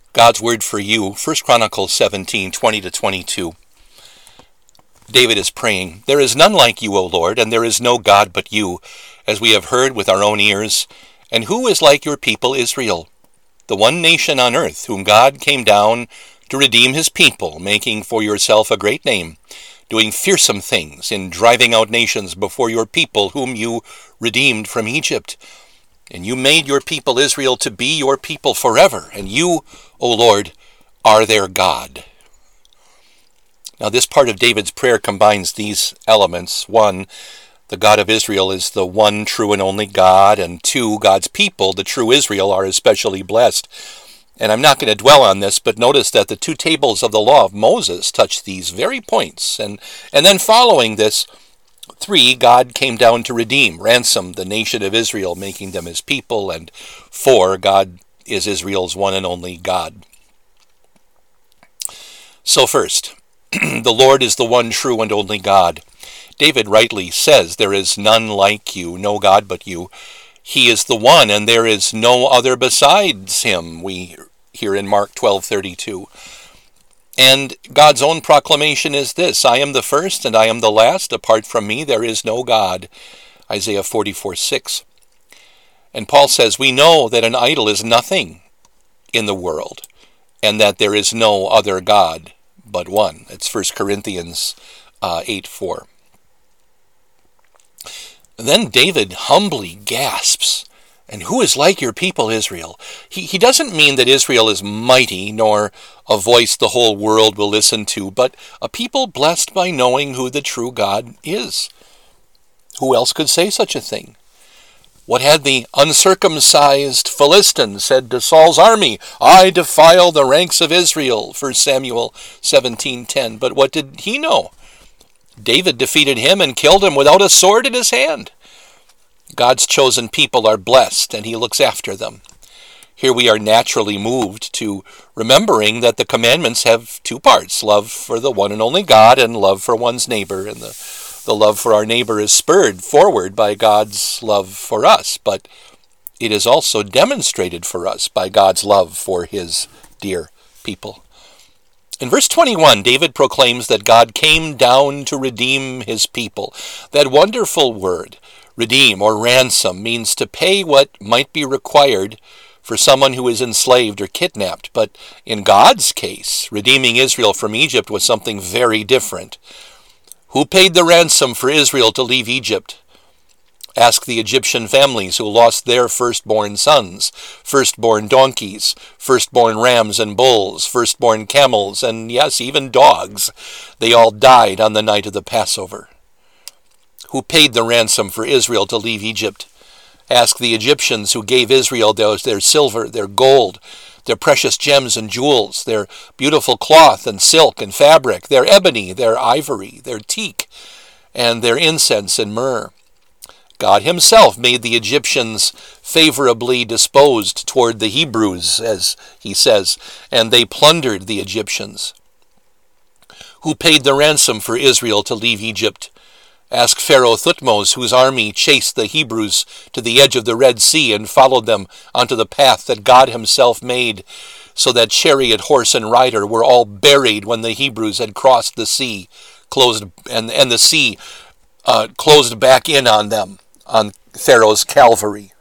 God's word for you, 1 Chronicles 17:20-22. David is praying, "There is none like you, O Lord, and there is no God but you, as we have heard with our own ears. And who is like your people Israel, the one nation on earth, whom God came down to redeem his people, making for yourself a great name, doing fearsome things in driving out nations before your people, whom you redeemed from Egypt. And you made your people Israel to be your people forever, and you, O Lord, are their God." Now this part of David's prayer combines these elements. One, the God of Israel is the one true and only God, and two, God's people, the true Israel, are especially blessed. And I'm not going to dwell on this, but notice that the two tables of the law of Moses touch these very points. And then following this, 3, God came down to redeem, ransom the nation of Israel, making them his people. And 4, God is Israel's one and only God. So first, the Lord is the one true and only God. David rightly says, "There is none like you, no God but you. He is the one, and there is no other besides him," we hear in Mark 12:32. And God's own proclamation is this, "I am the first and I am the last. Apart from me there is no God." Isaiah 44:6. And Paul says, "We know that an idol is nothing in the world, and that there is no other God but one." It's 1 Corinthians 8:4. Then David humbly gasps, "And who is like your people Israel?" He doesn't mean that Israel is mighty, nor a voice the whole world will listen to, but a people blessed by knowing who the true God is. Who else could say such a thing? What had the uncircumcised Philistine said to Saul's army? "I defile the ranks of Israel," 1 Samuel 17:10. But what did he know? David defeated him and killed him without a sword in his hand. God's chosen people are blessed, and he looks after them. Here we are naturally moved to remembering that the commandments have two parts, love for the one and only God and love for one's neighbor. And the love for our neighbor is spurred forward by God's love for us, but it is also demonstrated for us by God's love for his dear people. In verse 21, David proclaims that God came down to redeem his people. That wonderful word, redeem or ransom, means to pay what might be required for someone who is enslaved or kidnapped. But in God's case, redeeming Israel from Egypt was something very different. Who paid the ransom for Israel to leave Egypt? Ask the Egyptian families who lost their firstborn sons, firstborn donkeys, firstborn rams and bulls, firstborn camels, and yes, even dogs. They all died on the night of the Passover. Who paid the ransom for Israel to leave Egypt? Ask the Egyptians who gave Israel their silver, their gold, their precious gems and jewels, their beautiful cloth and silk and fabric, their ebony, their ivory, their teak, and their incense and myrrh. God himself made the Egyptians favorably disposed toward the Hebrews, as he says, and they plundered the Egyptians. Who paid the ransom for Israel to leave Egypt? Ask Pharaoh Thutmose, whose army chased the Hebrews to the edge of the Red Sea and followed them onto the path that God himself made, so that chariot, horse, and rider were all buried when the Hebrews had crossed the sea, and the sea closed back in on them, on Pharaoh's cavalry.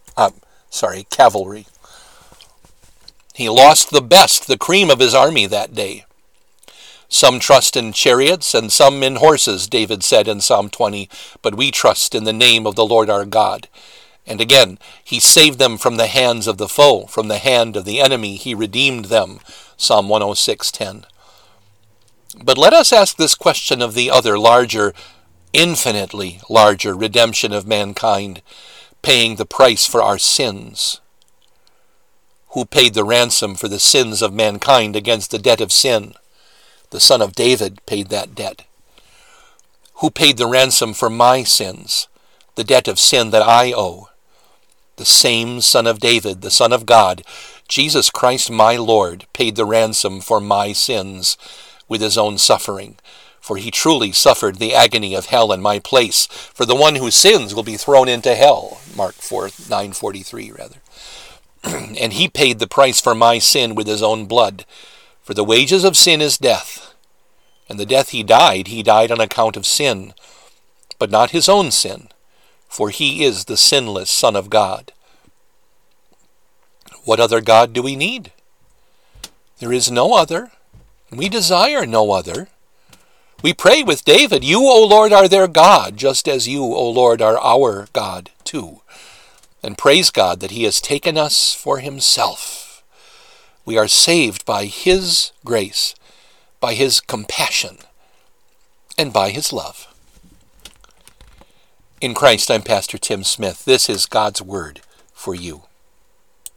He lost the best, the cream of his army that day. Some trust in chariots and some in horses, David said in Psalm 20, but we trust in the name of the Lord our God. And again, he saved them from the hands of the foe, from the hand of the enemy. He redeemed them, Psalm 106:10. But let us ask this question of the other larger, infinitely larger redemption of mankind, paying the price for our sins. Who paid the ransom for the sins of mankind against the debt of sin? The Son of David paid that debt. Who paid the ransom for my sins, the debt of sin that I owe? The same Son of David, the Son of God, Jesus Christ my Lord, paid the ransom for my sins with his own suffering. For he truly suffered the agony of hell in my place. For the one who sins will be thrown into hell. Mark 9:43, rather. And he paid the price for my sin with his own blood. For the wages of sin is death. And the death he died on account of sin, but not his own sin, for he is the sinless Son of God. What other God do we need? There is no other. We desire no other. We pray with David, you, O Lord, are their God, just as you, O Lord, are our God too. And praise God that he has taken us for himself. We are saved by his grace, by his compassion, and by his love. In Christ, I'm Pastor Tim Smith. This is God's Word for you.